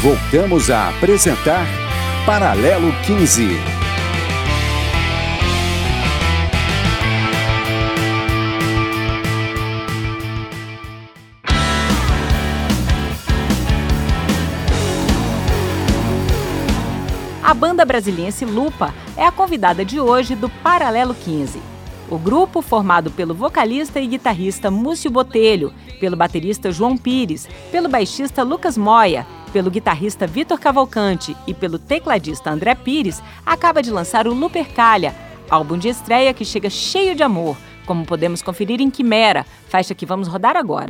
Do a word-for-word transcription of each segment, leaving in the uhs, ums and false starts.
Voltamos a apresentar Paralelo quinze. A banda brasiliense Lupa é a convidada de hoje do Paralelo quinze. O grupo, formado pelo vocalista e guitarrista Múcio Botelho, pelo baterista João Pires, pelo baixista Lucas Moya, pelo guitarrista Vitor Cavalcante e pelo tecladista André Pires, acaba de lançar o Lupercalia, álbum de estreia que chega cheio de amor, como podemos conferir em Quimera, faixa que vamos rodar agora.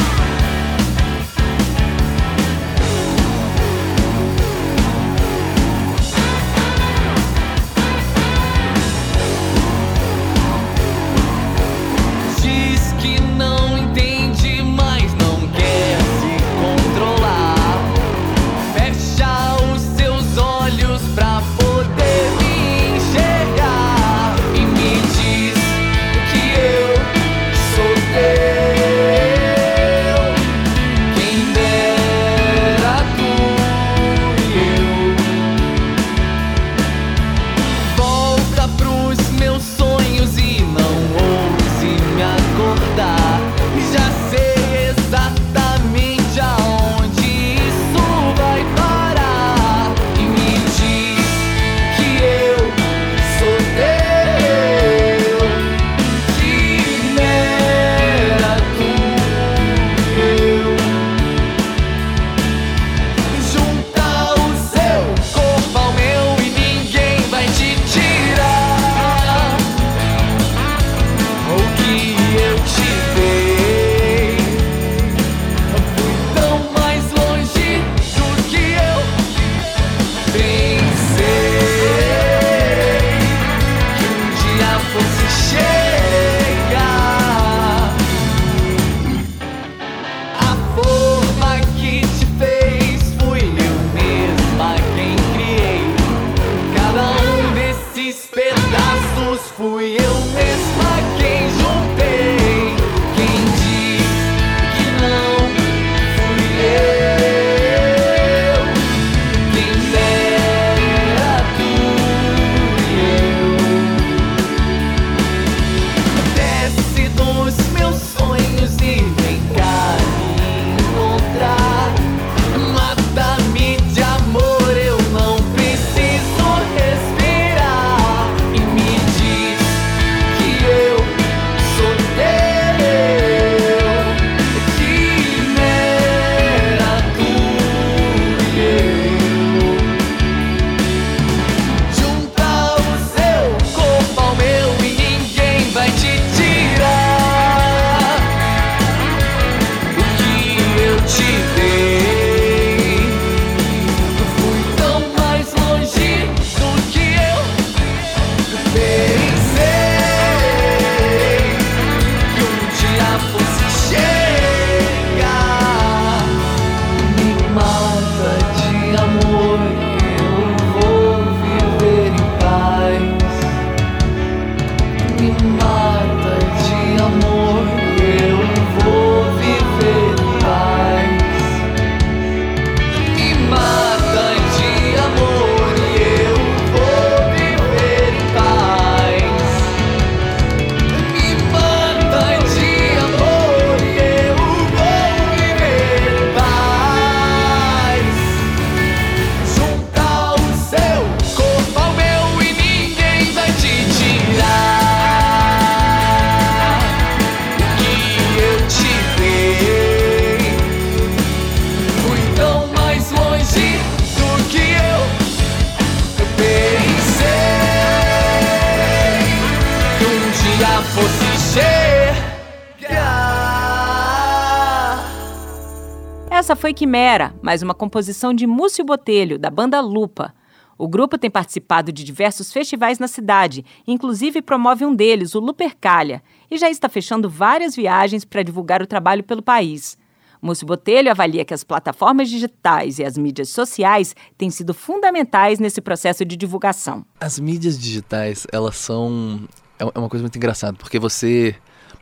Essa foi Quimera, mais uma composição de Múcio Botelho, da banda Lupa. O grupo tem participado de diversos festivais na cidade, inclusive promove um deles, o Lupercalia, e já está fechando várias viagens para divulgar o trabalho pelo país. Múcio Botelho avalia que as plataformas digitais e as mídias sociais têm sido fundamentais nesse processo de divulgação. As mídias digitais, elas são... É uma coisa muito engraçada, porque você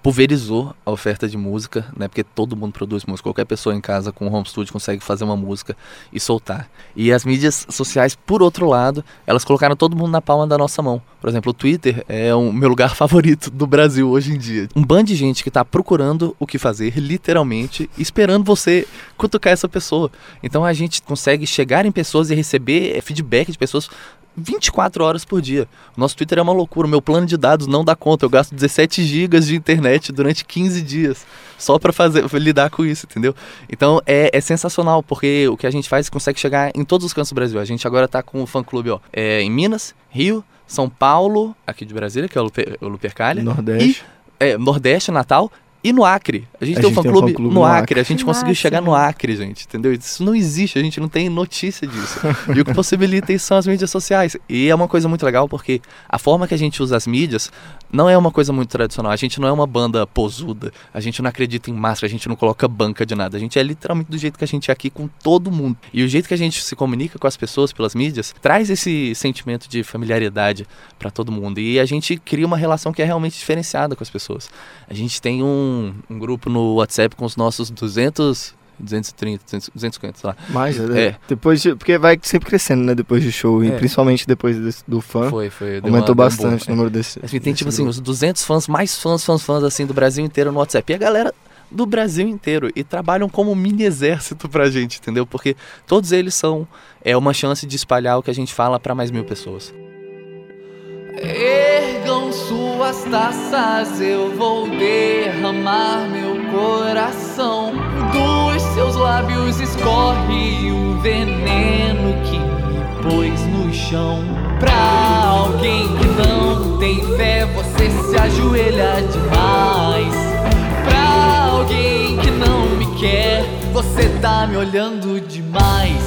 pulverizou a oferta de música, né? Porque todo mundo produz música. Qualquer pessoa em casa com home studio consegue fazer uma música e soltar. E as mídias sociais, por outro lado, elas colocaram todo mundo na palma da nossa mão. Por exemplo, o Twitter é o meu lugar favorito do Brasil hoje em dia. Um bando de gente que está procurando o que fazer, literalmente, esperando você cutucar essa pessoa. Então a gente consegue chegar em pessoas e receber feedback de pessoas vinte e quatro horas por dia. O nosso Twitter é uma loucura. O meu plano de dados não dá conta. Eu gasto dezessete gigas de internet durante quinze dias só para fazer, lidar com isso, entendeu? Então é, é sensacional, porque o que a gente faz consegue chegar em todos os cantos do Brasil. A gente agora tá com o fã-clube ó, é, em Minas, Rio, São Paulo, aqui de Brasília, que é o, Luper, o Lupercalia. Nordeste. E, é, Nordeste, Natal. E no Acre. A gente a tem um gente fã-clube fã no, no Acre. Acre. A gente Que conseguiu massa, chegar no né? Acre, gente, entendeu? Isso não existe, a gente não tem notícia disso. E o que possibilita isso são as mídias sociais. E é uma coisa muito legal porque a forma que a gente usa as mídias não é uma coisa muito tradicional. A gente não é uma banda posuda. A gente não acredita em máscara, a gente não coloca banca de nada. A gente é literalmente do jeito que a gente é aqui com todo mundo. E o jeito que a gente se comunica com as pessoas pelas mídias traz esse sentimento de familiaridade para todo mundo. E a gente cria uma relação que é realmente diferenciada com as pessoas. A gente tem um, um grupo no WhatsApp com os nossos duzentos, duzentos e trinta, duzentos, duzentos e cinquenta, sei lá. Mais, É. depois de, porque vai sempre crescendo, né, depois do show, e É. principalmente depois desse- do fã, Foi, foi. deu aumentou uma- deu um bastante boom, o número desse. Assim, tem desse tipo assim, grupo. os duzentos fãs, mais fãs, fãs, fãs assim do Brasil inteiro no WhatsApp. E a galera do Brasil inteiro. E trabalham como um mini exército pra gente, entendeu? Porque todos eles são é, uma chance de espalhar o que a gente fala pra mais mil pessoas. Ergam suas taças, eu vou derramar meu coração. Dos seus lábios escorre o veneno que me pôs no chão. Pra alguém que não tem fé, você se ajoelha demais. Pra alguém que não me quer, você tá me olhando demais.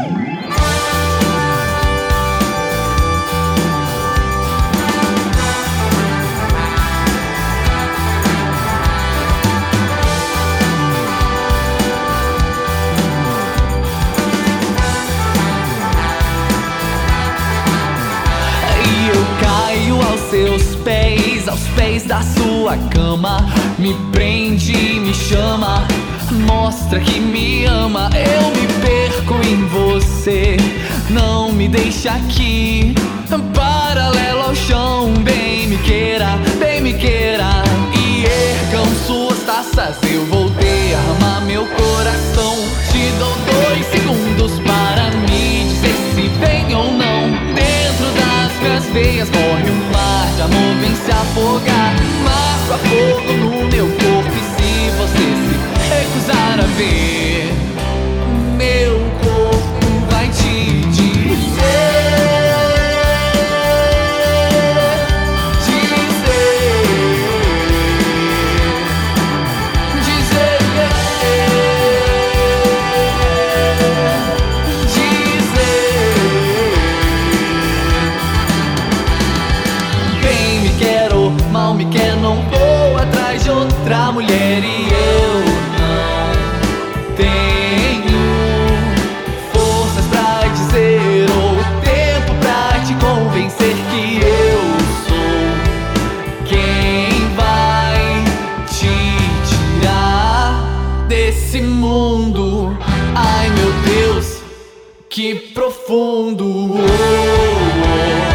Seus pés, aos pés da sua cama, me prende, me chama, mostra que me ama. Eu me perco em você, não me deixa aqui, paralelo ao chão. Bem me queira, bem me queira. E ergam suas taças, eu vou derramar meu coração. Te dou dois segundos para me dizer se vem ou não. Dentro das minhas veias corre um mar de amor, vem se afogar. Marco a fogo no meu corpo e se você se recusar a ver, meu corpo vai te dizer, dizer, dizer, mal me quer, não vou atrás de outra mulher. E eu não tenho forças pra dizer ou tempo pra te convencer que eu sou quem vai te tirar desse mundo. Ai meu Deus, que profundo. Oh, oh.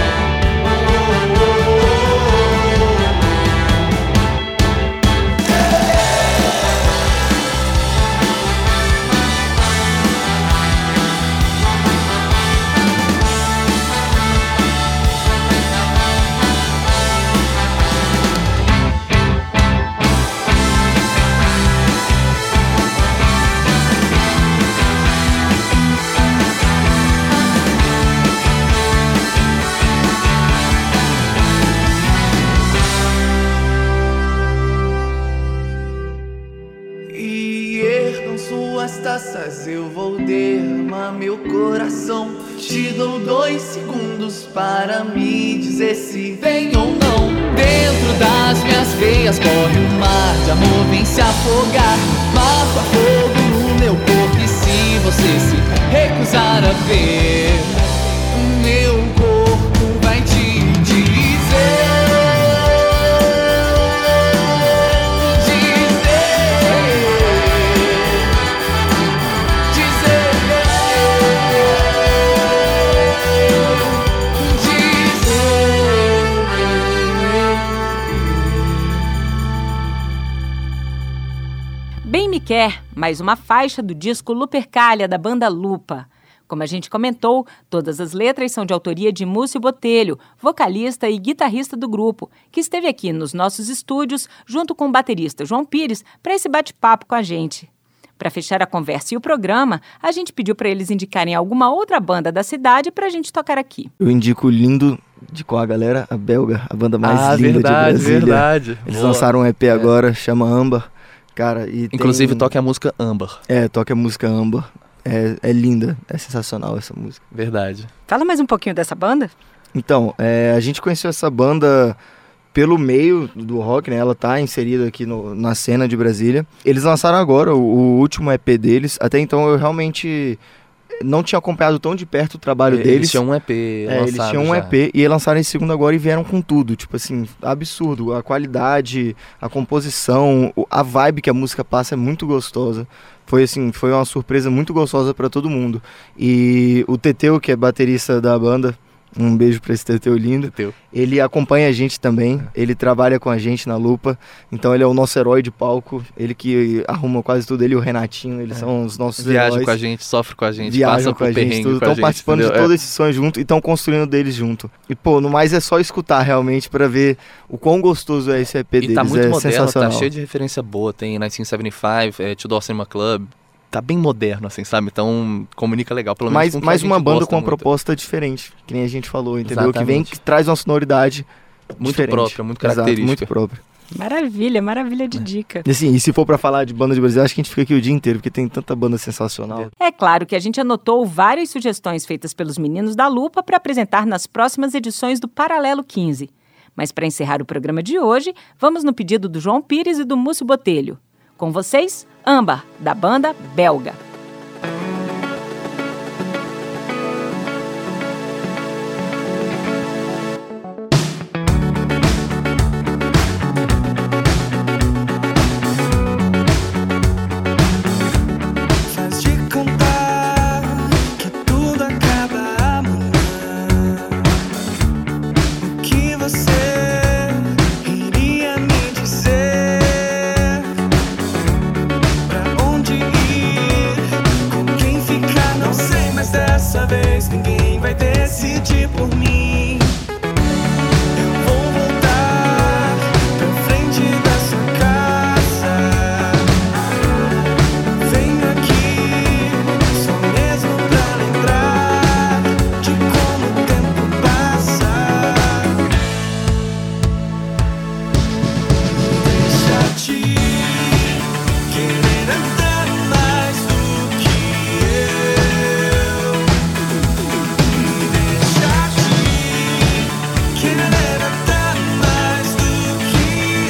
Taças, eu vou derramar meu coração. Te dou dois segundos para me dizer se vem ou não. Dentro das minhas veias corre um mar de amor, vem se afogar. Marco a fogo no meu corpo e se você se recusar a ver, meu corpo vai te dizer, Quer, mais uma faixa do disco Lupercalia, da banda Lupa. Como a gente comentou, todas as letras são de autoria de Múcio Botelho, vocalista e guitarrista do grupo, que esteve aqui nos nossos estúdios junto com o baterista João Pires para esse bate-papo com a gente. Para fechar a conversa e o programa, a gente pediu para eles indicarem alguma outra banda da cidade para a gente tocar aqui. Eu indico Lindo de com a galera, a Belga, a banda mais ah, linda verdade, de Brasília. verdade. Eles Boa. lançaram um E P É. agora, chama Âmbar. Cara, e Inclusive tem... toque a música Âmbar. É, toque a música Âmbar. É, é linda, é sensacional essa música. Verdade. Fala mais um pouquinho dessa banda. Então, é, a gente conheceu essa banda pelo meio do rock, né? Ela tá inserida aqui no, na cena de Brasília. Eles lançaram agora o, o último E P deles. Até então eu realmente não tinha acompanhado tão de perto o trabalho Eles deles. tinham um E P É, lançado eles tinham um já. E P e lançaram esse segundo agora e vieram com tudo, tipo assim, absurdo. A qualidade, a composição, o- a vibe que a música passa é muito gostosa. Foi assim, foi uma surpresa muito gostosa pra todo mundo. E o Teteu, que é baterista da banda, um beijo pra esse Teteu lindo. Teteu. Ele acompanha a gente também, ele trabalha com a gente na Lupa, então ele é o nosso herói de palco, ele que arruma quase tudo, ele e o Renatinho, eles É. são os nossos Viaja heróis. com a gente, sofre com a gente, Viajam passa com por a gente, perrengue tudo, com a estão gente. participando de entendeu? todo É. esse sonho junto e estão construindo deles junto. E pô, no mais é só escutar realmente pra ver o quão gostoso é esse E P E deles, tá muito é moderno, sensacional. tá cheio de referência boa. Tem mil novecentos e setenta e cinco, é, Tudor Cinema Club. Tá bem moderno, assim, sabe? Então comunica legal, pelo menos mais com o que mais a gente uma banda gosta com uma muito. proposta diferente, que nem a gente falou, entendeu? Que vem, Exatamente. que traz uma sonoridade Muito diferente. própria, muito Exato, característica. muito própria. Maravilha, maravilha de dica. E assim, e se for pra falar de banda de Brasil, acho que a gente fica aqui o dia inteiro, porque tem tanta banda sensacional. É claro que a gente anotou várias sugestões feitas pelos meninos da Lupa para apresentar nas próximas edições do Paralelo quinze. Mas para encerrar o programa de hoje, vamos no pedido do João Pires e do Múcio Botelho. Com vocês, Âmbar, da banda Belga. Faz de contar que tudo acaba amanhã. O que você iria me dizer? Pra onde ir? Com quem ficar? Não sei, mas dessa vez ninguém vai decidir por mim. Eu vou voltar pra frente dessa casa. Vem aqui, só mesmo pra lembrar de como o tempo passa. Deixa-te querer andar mais do que eu. Deixa-te querer andar mais do que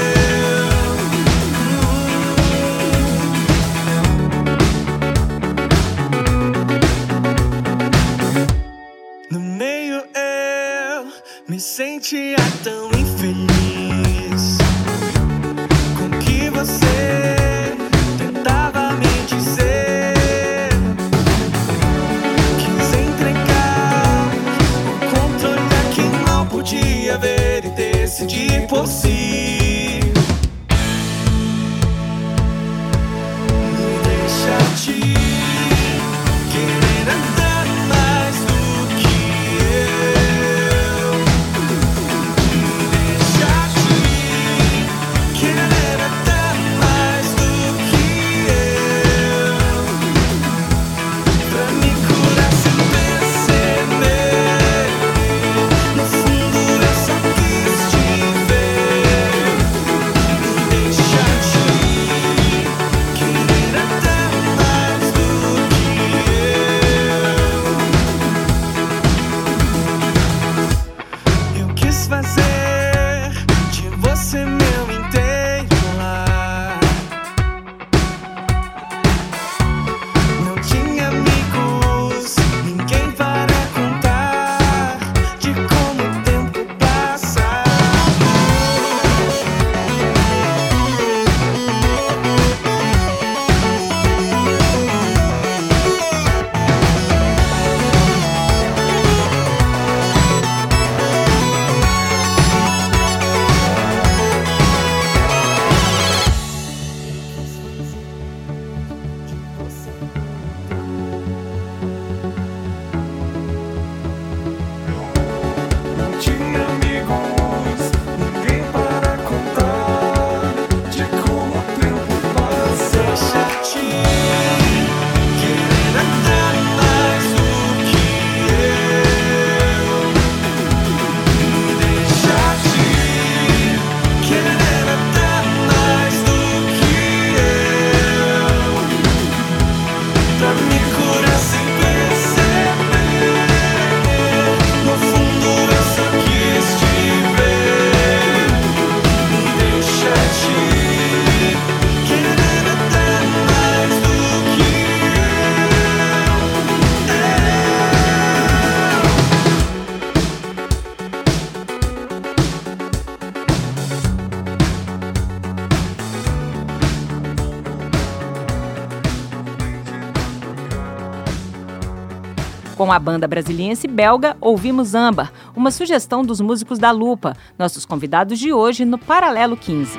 eu. No meio eu me sentia tão infeliz com o que você tentava me dizer. Quis entregar o controle a quem não podia ver e decidir por si. Deixa-te querer andar mais do que eu. Deixa-te querer andar mais do que eu. Pra me curar sem perceber. No fundo eu só quis te ver. Com a banda brasiliense belga, ouvimos Âmbar, uma sugestão dos músicos da Lupa, nossos convidados de hoje no Paralelo quinze.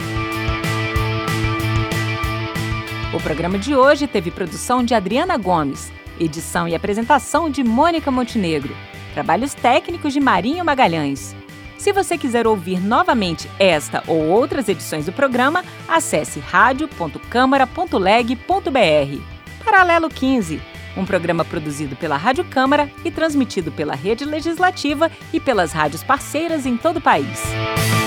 O programa de hoje teve produção de Adriana Gomes, edição e apresentação de Mônica Montenegro, trabalhos técnicos de Marinho Magalhães. Se você quiser ouvir novamente esta ou outras edições do programa, acesse radio ponto câmara ponto leg ponto br. Paralelo quinze, um programa produzido pela Rádio Câmara e transmitido pela Rede Legislativa e pelas rádios parceiras em todo o país.